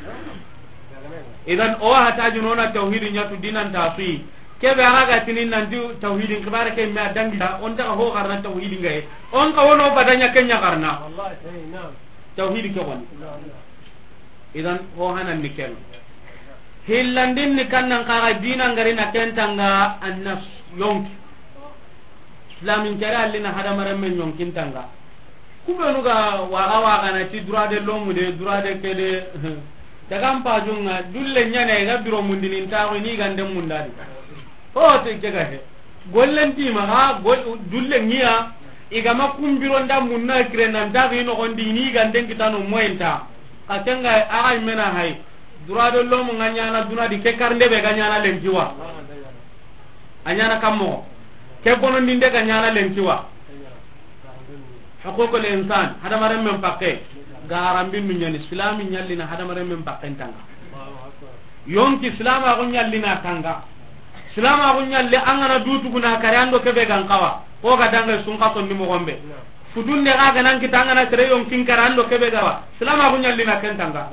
idan o hata junona tauhidin nyatu dinan tafi kebe araga tinin nandu tauhidin kibare ke me adanga on ta ho karna tauhidin gae on ka wono badanya kenya karna Allah na tauhid ke won idan ho hanan nikel hillandin ni kannan kaga dinan gari na kentanga annafs yonki islamin jara allina hada maram men yonkin tanga kubenu ga waga waga na ti droit de l'homme de droit de kede daga pa junga dulle nyane ga biro mundinin ta ni gande mundari o te kega he gollenti ma ha gol dulle ngiya igama kumbiro nda munna krena ndaga ino gondi ni gande kitano moenta atenga ay mena hay droit de l'homme nganya na duna di ke karnde be ganya na lenkiwa anyana kammo ke bono ndinde ganya na lenkiwa hakoko le insan hada maram men pakke garambin min nyani islami nyallina hada maram men pakke tanga yonki islama ko nyallina tanga islama ko nyalle angana dutu guna karando ke be gan kawa ko ga danga sunka to ndimo gombe fudunde ga ganan kitanga na tere yonkin karando ke be gawa islama ko nyallina ken tanga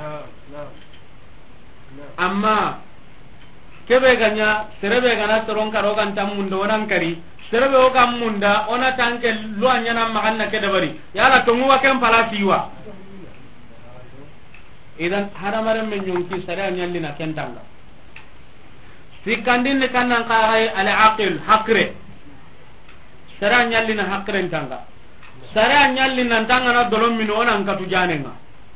amma kebe ganya serebe gana toron karo kan tamundo onan kari serebe o kam munda ona tanke lo anyana maganna ke dabari yala tongu wa kem palasiwa idan haramare men yonki sare anyallina kentanga sikandin ne kannan qaray al aqil hakre sare anyallina hakre tanga sare anyallina tanga na dolom min onan katu janenga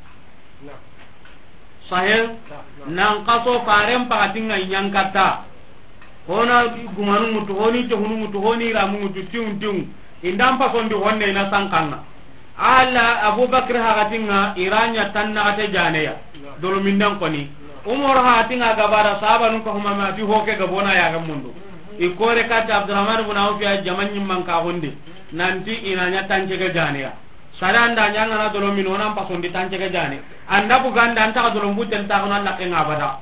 sahel nan kaso farem pakatinga nyankata hona gumanu mutu honi to hunu mutu honi ramu mutu tiun tiun indam pa sondi honne na sankanga ala abubakar hakatinga iranya tanna ate janeya dolo mindan koni umar hatinga gabara sahaba nun ko huma mati hoke gabona ya gamundu ikore kata abdurrahman ibn auf ya jamanni man ka honde nanti inanya tanke ga janeya saranda nyanga na dolo min onan pa sondi tanke ga jane anda buganda anta ka dolo mbutel ta kono Allah en abada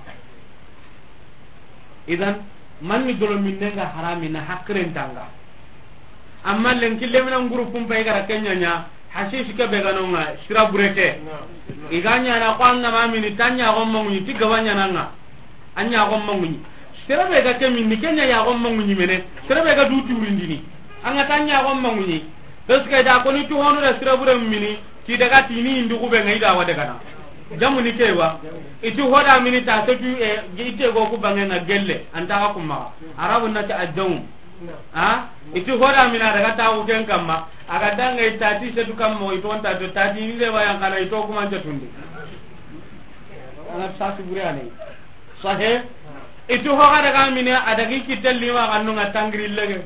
idan man ni dolo min nenga harami na hakren tanga amma len kille men grupum pay gara kenya nya hasisi ke be ganonga sira burete iganya na kwanga mami ni tanya gommo ni tigawanya nanga anya gommo ni sira be ga ke min ni kenya ya gommo ni mene sira be ga du turindini anga tanya gommo ni peske da ko ni tu hono da sira bure mini ti daga tini indu ku be ngai da wada kana jamu ni kewa itu hoda mini ta to tu e gite go ku bangena gelle anta ka kuma arabu na ta ajum ha itu hoda mina daga ta u ken kamma aga danga itati se dukam mo ito onta to tati ni le bayang kana ito kuma ta tundi ana sa sibure ani sahe itu hoga daga mina adagi kitelli wa kanu ngatangri lege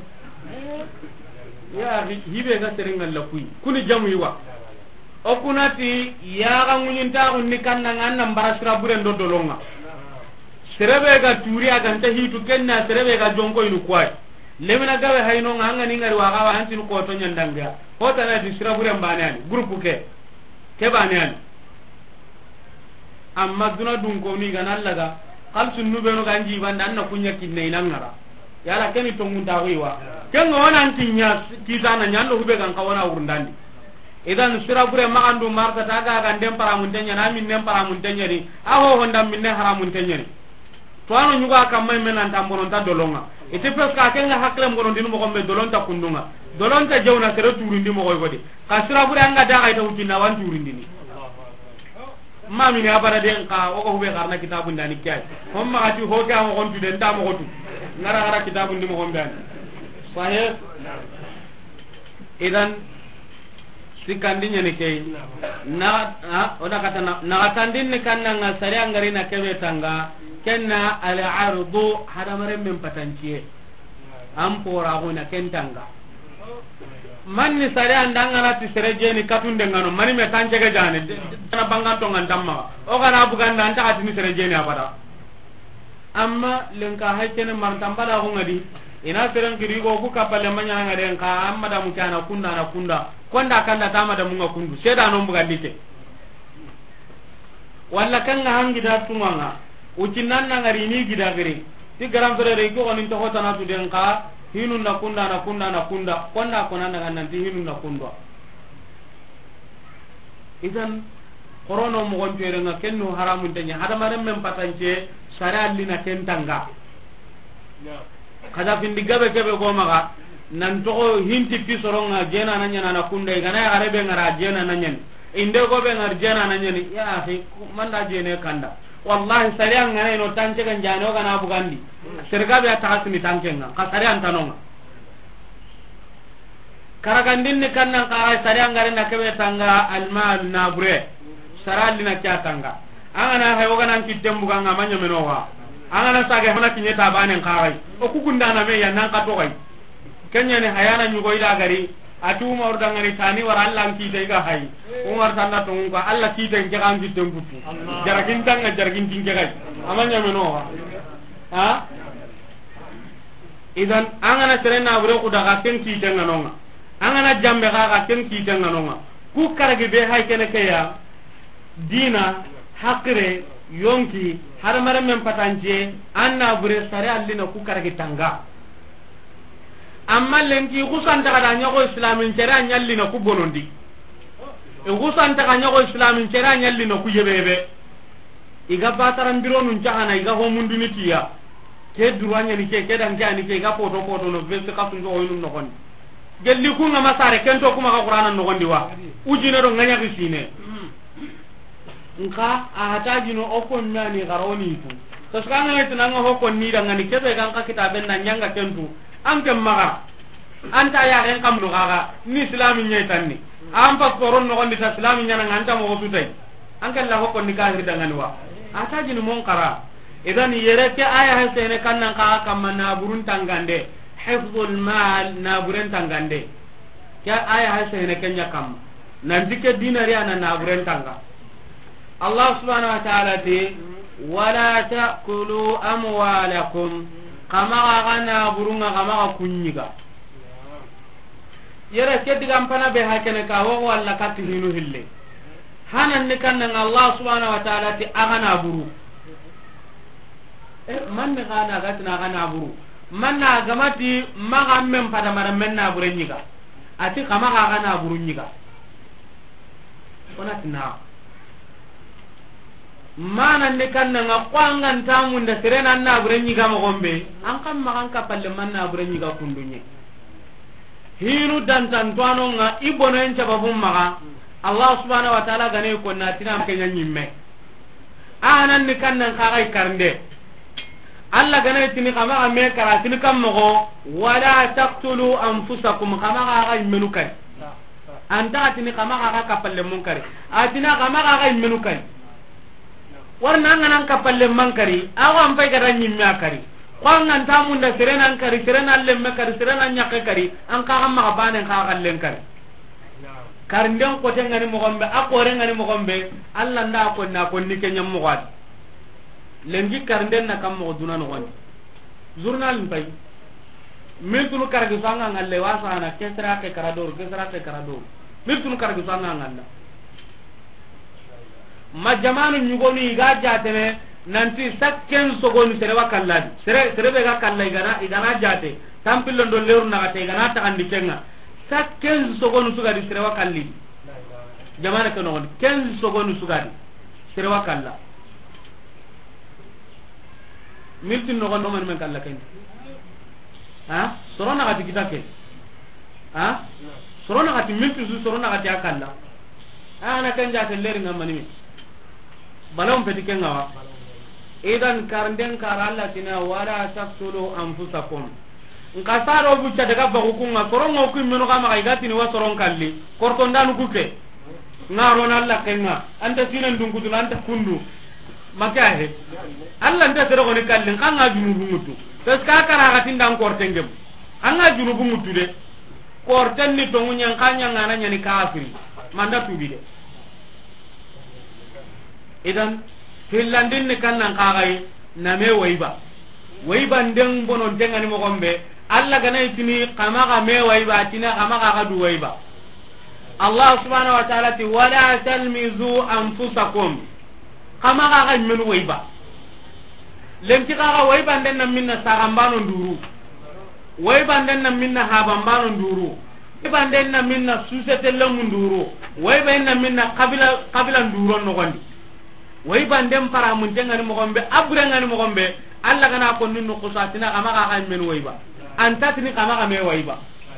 ya hibe ga seringal la kuy kuni jamu yiwa o kunati ya ga munyinta onni kanna nganna mbarasira bure ndo dolonga serebe ga turi aga nta hitu kenna serebe ga jonko inu kwai lemina gawe hayno nganga ni ngari waga wa antin ko to nyandanga ko tana di sira bure mbane ani groupe ke ke bane ani amma duna dun ko ni ganan laga kal sunnu be no ganji banda anna kunya kinne inangara yala keni to mun tawiwa ken wonan tinya kitana nyando hube kan kawana urundandi idan sira bure ma andu marta taga ga ndem para mun tanya na min nem para mun tanya ni aho honda min ne haramun tanya ni to anu nyuga kam mai menan tambonon ta dolonga ite pres ka ken hakle ngoron dinu mo gombe dolon ta kundunga dolon ta jawna sere turindi mo koy godi ka sira bure anga da ay taw tinna wan turindi ni mami ni abara den ka o ko hube karna kitabun dani kyai homma ati ho ka mo gontu den ta mo gotu ngara ngara kitabun di mo gombe an sahih idan sikandinya ni kay na ha oda kata na na tandin ni kanna nga sari angari na kebe tanga kenna al ardu hada mare men patancie am pora gona kentanga man ni sari andanga na ti sereje ni katunde ngano mani me tanje ga jane na banga to ngandamma o kana buganda anta ati ni sereje ni abada amma lenka haykene martambala ko ngadi ina seren kiri go ku kapalle manya ngade ka amma da mutana kunda na kunda konda kanda tama da munga kundu seda non buga dite walla kan nga hangi da tumanga ucinan na ngari ni gida giri ti garam fere re ko onin to hota na tu den ka hinu na kunda na kunda na kunda konda kona na nan ti hinu na kunda idan korono mo gon tere nga kenno haramun tanya hada maram mem patance sara lina kentanga kada findi gabe gabe go maga nan to hinti pisoronga jena nanya na kunda igana arebe ngara jena nanya inde go be ngar jena nanya ni ya akhi manda jene kanda wallahi sariyan ngana no tance kan jano kana bugandi serga be atakasni tankenga ka sariyan tanonga karagandin ni kannan ka sariyan ngare na kebe tanga almal nabre sarali na kya tanga angana hay ogana kitem buganga manya menowa angana sage hana kinyeta banen karai o kukunda na me yannan ka to kai kenya ne hayana nyugo ida gari atu umar dangani tani war Allah ki te ga hay umar tanna to ko Allah ki te ga am kitem butu jaragin tanga jaragin tinge kai amanya menowa ha idan angana serena bure ku daga ken ki te nganonga angana jambe ga ga ken ki te nganonga ku karage be hay kene kaya dina hakre yonki har mare men patanje anna bure sare allina ku karage tanga amma lenki kusan ta kada nyago islamin cera nyallina ku bonondi e kusan ta nyago islamin cera nyallina ku yebebe iga bataran biro nun jahana iga ho munduni tiya ke duranya ni ke ke dan jani ke ga poto poto no velse ka tunjo oyun no kon gelli ku ngama sare kento kuma ka qur'anan no gondi wa ujine do nganya kisine nka a hataji no okon nani garoni tu to skanga ne tunanga hokon ni daga ni kebe kan ka kitaben nan nyanga kentu an kem maga anta ya ren kam no gaga ni islamin nyai tanni am pas koron no gondi ta islamin nyana nganta mo gotu tay an kan la hokon ni ka hir daga ni wa hataji no mon kara idan yere ke aya ha sene kannan ka kam na burun tangande hifzul mal na burun tangande ke aya ha sene kenya kam nan dike dinari ana na burun tanga Allah subhanahu wa ta'ala ti wala ta'kulu amwalakum kama gana burunga kama kunyiga yere ke digam pana be hakene ka wo walla katinu hille hanan ne kan Allah subhanahu wa ta'ala ti agana buru e man ne gana gatina agana buru man na gamati maga mem pada mara men na burenyiga ati kama gana burunyiga ona tina mana ne kanna nga kwangan tamunda serena na burenyi ga mo gombe an kam ma an kapalle man na burenyi ga kundunye hinu dan tan toano nga ibono en cababum maga Allah subhanahu wa ta'ala gane ko na tinam kenya nyimme anan ne kanna ka ay karnde Allah gane tini kama me kara tini kam mo wala taqtulu anfusakum kama ga ay menukai anta tini kama ga kapalle munkari atina kama ga ay menukai warna nganan kapalle mankari awam pay gara nyimma kari kwangan tamunda serena kari serena lemme kari serena nyaka kari an ka amma bane ka gallen kari karndem ko tengani mo gombe akore ngani mo gombe alla nda ko na ko ni kenyam mo gad lengi karnden na kam mo duna no gon journal pay miltunu karagi sanga ngalle wasana kesra ke karador kesra ke karador miltunu karagi sanga ngalla ma jamanu nyugoni ga jatene nanti sakken sogoni sere wakalladi sere sere be ga kallai igana igana jate tampillo do leru na gate igana ta andi kenga sakken sogoni sugadi sere wakalli jamana ke no ken sogoni sugadi sere wakalla miltin no gondo man men kalla ken ha sorona gati kitake ha sorona gati miltin su sorona gati akalla ana kan jate leri ngamani mi balon peti kenga wa idan karnden karalla tina wala taqtulu anfusakum nka saro bucca daga bagukunga sorongo ku meno kama kai gatini wa soron kalli korto ndanu kuke ngaro nalla kenga anta sinan dungudu anta kundu makahe alla nda sero ko ni kalli kanga junubu mutu tes ka kara gatin dan kortengem anga junubu mutu de korten ni tongu nyang kanya ngana nyani kafiri manda tubi de idan hillandin ni kannan kagai name waiba waiba ndeng bonon tengani mo gombe alla gana itini kama ga me waiba tina kama ga du waiba Allah subhanahu wa ta'ala ti wala talmizu anfusakum kama ga ga men waiba lemti ga ga waiba nden nan minna sagambano nduru waiba nden nan minna habambano nduru waiba nden nan minna susete lamu nduru waiba nden nan minna qabila qabila nduru no gondi way bandem para mun jengani mo gombe abure ngani mo gombe alla kana ko ninu qusatina kama ka kan men wayba antatini kama ka me wayba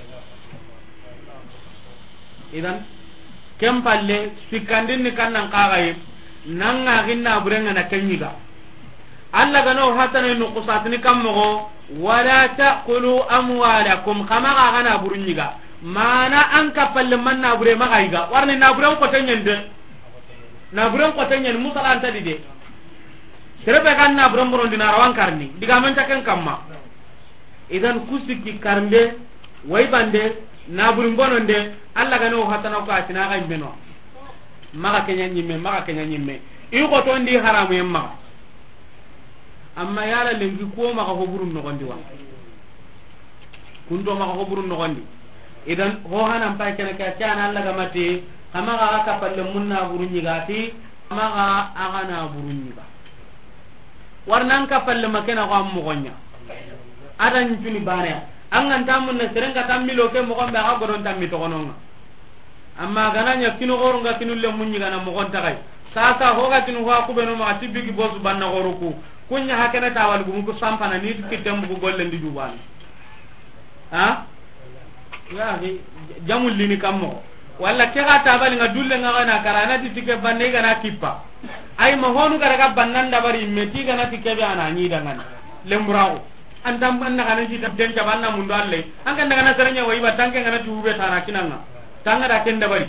idan kem palle sikandin ni kannan kaagaye nanga ginna abure ngana kenyiga alla gano hatana nu qusatini kam mo wala taqulu amwalakum kama ka kana burunyiga mana an ka palle man na abure magaiga warni na abure ko tanyende na buron ko tanyen musala anta dide serebe kan na buron buron dina rawan karni diga men taken kamma idan kusiki karnde way bande na buron bononde alla gano hatana ko atina ga beno maka kenya nyimme maka kenya nyimme i ko to ndi haramu yemma amma yala lengi ko maka ko burun no gondi wa kundo maka ko burun no gondi idan ho hanan pa kene ka kana alla ga mate kama ga ka palle munna burunyi gati kama ga aga na burunyi ga warnan ka palle makena ko am gonya adan tuni bane an an tamun na serenga tammilo ke mo gombe aga godon tammi to gononga amma gananya kinu gorunga kinu le munyi gana mo gonta kai sasa ho ga kinu ho ku beno ma tibigi bosu banna goruku kunya hakena tawal gum ko sampana ni kitem ko golle ndi duban ha ya jamul lini kammo walla ke ga tabali nga dulle nga na karana ti tike banne ga na kippa ay ma honu gara ga bannan da bari meti ga na tike be ana nyi dangan lembrao andam banna kana ti tabden ta banna mun dalle an kan daga na serenya wai ba tanke ngana tuube tana kinanga tanga da ken da bari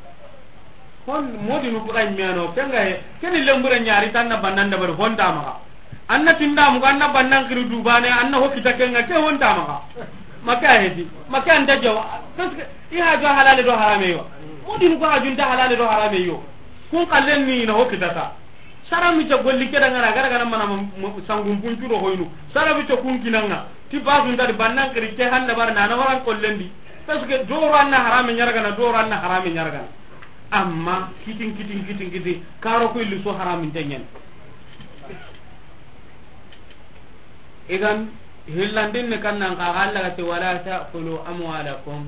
hon modi nu ko ay miano kenga he ken lembura nyaari tanna bannan da bari honta ma anna tinda mu anna bannan kiru dubane anna ho kitakenga ke honta ma maka hedi maka anda jawa parce iha do halale do harame yo mudin ko ajunta halale do harame yo kun kallen ni na hokitata sarami to golli ke daga gara gara mana sangum punturo hoynu sarami to kun kinanga ti basu ndar bannan kri ke handa bar na na waran kollendi parce que do ranna harame nyarga na do ranna harame nyarga amma kitin kitin kitin kitin karo ko illu so haramin tenyen idan hillandin ne kannan ka Allah ga te wala ta'kulu amwalakum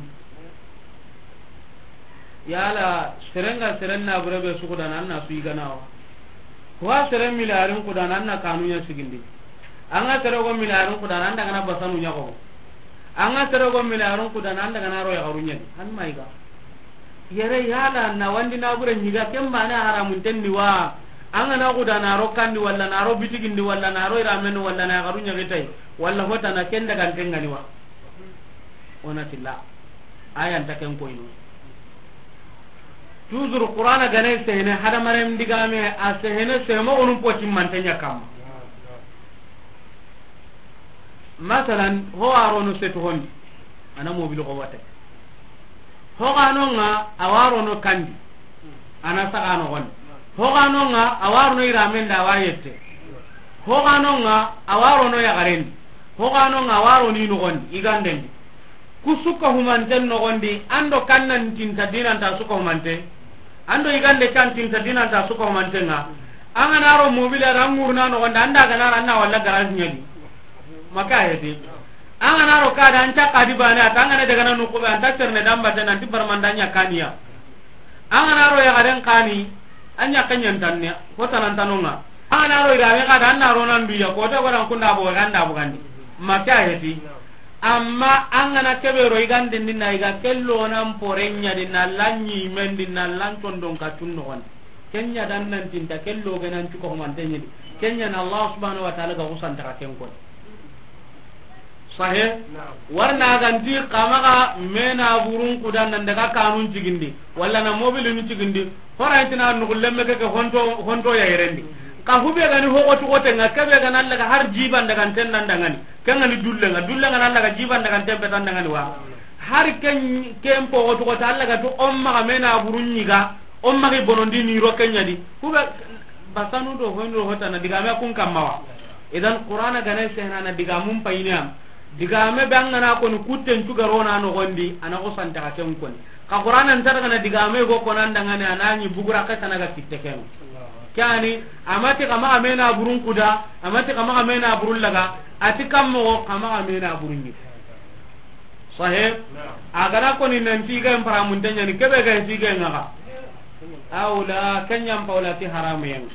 yala serenga serenna burebe su ko danan na su iganawa wa seren milarin ku danan na kanunya sigindi anga terego milarin ku danan daga na basanu nyako anga terego milarin ku danan daga na roya garunya an maiga yare yala na wandi na gure nyiga kemba na haramun tenni wa anga na ku dana ro kandi walla na ro bitigindi walla na ro iramen walla na garunya gitai walla hota na kenda kan tengani wa ona tilla ayan ta ken koyno tuzur qur'ana gane sehne hada marem digame a sehne semo onum poti mantenya kam masalan ho arono setu hon ana mobil ko wate ho ganonga awarono kandi ana sagano gon ho ganonga awarono iramen da wayete ho ganonga awarono ya garen ho gano ngawaro ni no gondi iganden kusuka humanten no gondi ando kannan tinta dinan ta suka humante ando igande kan tinta dinan ta suka humantenga angana ro mobile rangurna no gonda anda kana ranna walla garage nyadi maka hedi angana ro kada anta kadi bana tangana daga nanu ko anta terne damba tan anti barmandanya kaniya angana ro ya garen kani anya kanyan tannya ko tanan tanonga angana ro ira me kada anna ro nan duya ko ta goran kunda bo ganda bo gandi maka hedi amma angana kebe ro igande ninna iga kello nan porenya dinna lanyi men dinna lan tondon ka tunno gon kenya dan nan tinta kello ganan ko mantenye kenya na Allah subhanahu wa ta'ala ga usan ta ken ko sahih warna ganti kamaga mena burun kudan nan daga kanun jigindi walla na mobil ni jigindi horantina no lemme ke honto honto ya yerendi ka hube gani ho ko to tenga kebe gana Allah ga har jiban daga ten nan dangani kenga ni dulle nga dulle nga Allah ga jiban daga tempe tan dangani wa har ken kempo ko to ta Allah ga to omma ga mena burun nyiga omma ga bonondi ni ro kenya di hube basanu do hono hota na diga me kun kamma idan qur'ana gane sehna na diga mum payina diga me bangana ko ni kutten tugarona no gondi ana ko santa ka ken kon ka qur'ana ntar kana diga me go konan dangane anani bugura ka tanaga kitte ken kani amati kama amena burun kuda amati kama amena burun laga ati kammo kama amena burun ni sahih agara ko ni nanti ga empara mun tanya ni kebe ga siga ngaga aula kanyam paulati haramu yang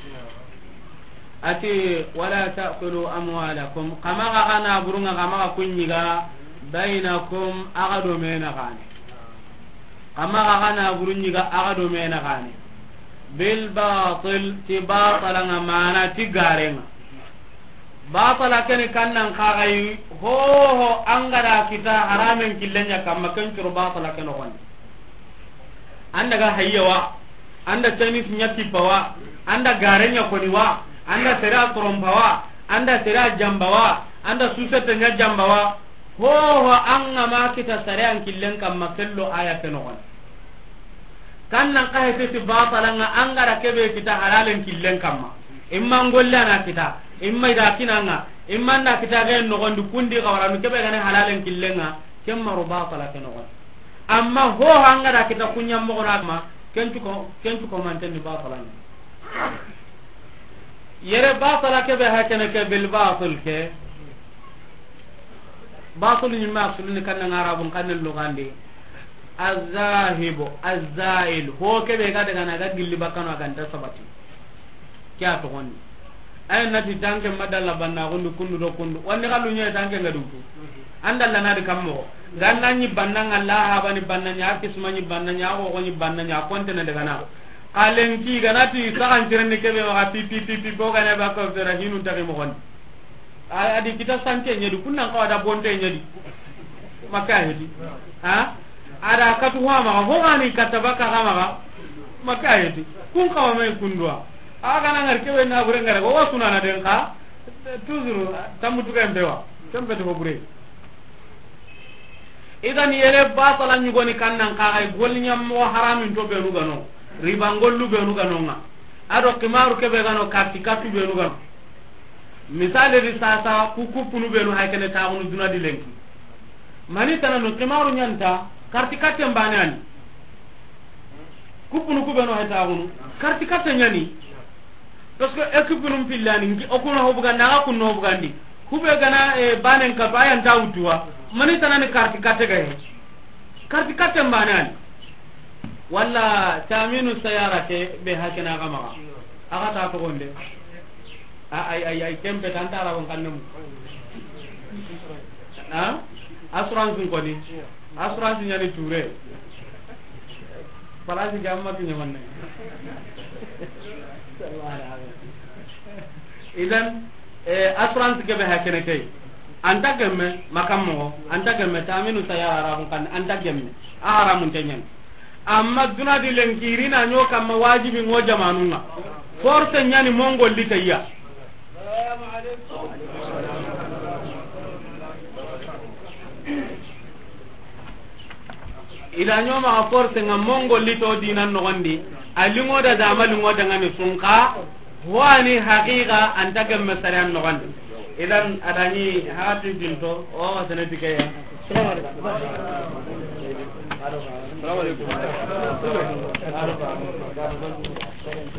ati wala ta'kulu amwalakum kama kana burunga kama kunyiga bainakum agado mena kane kama kana burunyiga agado mena kane bil batil tibatala ngamana tigarenga batala kene kannan kagai ho ho angara kita haramen killenya kamma kan turu batala kene on anda ga hayyawa anda tanis nyati pawa anda garenya koniwa anda sera trompawa anda sera jambawa anda susete nya jambawa ho ho anga ma kita sare an killen kamma kello aya kene on kannan ka hete ti batalanga angara kebe kita halalen killen kamma imma ngolla na kita imma ida kinanga imma na kita ga no gondi kundi kawaranu kebe ga halalen killenga kemma ro batala keno gon amma ho angara kita kunya mo ma kentu ko kentu ko manten ni batalanga yere batala kebe ha kene ke bil batil ke batil ni ma sulni kanna arabun kanna lugandi azahibu azail ho kebe ga daga na ga gilli bakano ga nda sabati kya to gonni ay nati tanke madalla banna gondu kundu do kundu wonde kallu nyi tanke ga dutu andalla na de kammo ganna nyi banna Allah bani banna nya kisma nyi banna nya ko ko nyi banna nya konte na daga na alen ki ga nati sakan tirni kebe wa pi pi pi pi ko ga na ba ko zera hinu tagi mo gon ay adi kita sanke nyi du kunna ko ada bonte nyi di makka hedi ha ada katu hama ho ngani katabaka kama maka yeti kun kawa mai kundwa aga na ngar kewe na bure ngara go wasuna na den ka tuzuru tamutu kan dewa tembe to bure idan yele batala ni goni kannan ka ay golnya mo haramin to be rugano riba ngollu be rugano nga ado kimaru kebe gano karti katu be rugano misale di sasa kuku punu be no haykene taawunu dunadi lenki mani tanano kimaru nyanta karti katte mbanani kupunu kubeno heta gunu karti katte nyani parce que équipe num pillani ngi okuno hobuga naga kunno hobugandi kube gana e banen ka bayan tawtuwa mani tanani karti katte gahe karti katte mbanani walla taminu sayara ke be hakena gama aga ta to gonde ay ay ay tempe tantara won kannum ha assurance ko ni assurance nyani touré palasi jamma tu nyamanne idan eh assurance ke be hakene kay anta gemme makammo anta gemme taminu sayara rabun kan anta gemme aramun tanyen amma dunadi lenkirina nyoka ma wajibi ngo jamanunga force nyani mongol litayya assalamu alaikum ila nyoma a force nga mongol lito dinan no gondi alingo da dama lingo da ngani sunka wani haqiqa anta gemme sare no gondi idan adani hatu binto o sanatike ya assalamu alaikum assalamu alaikum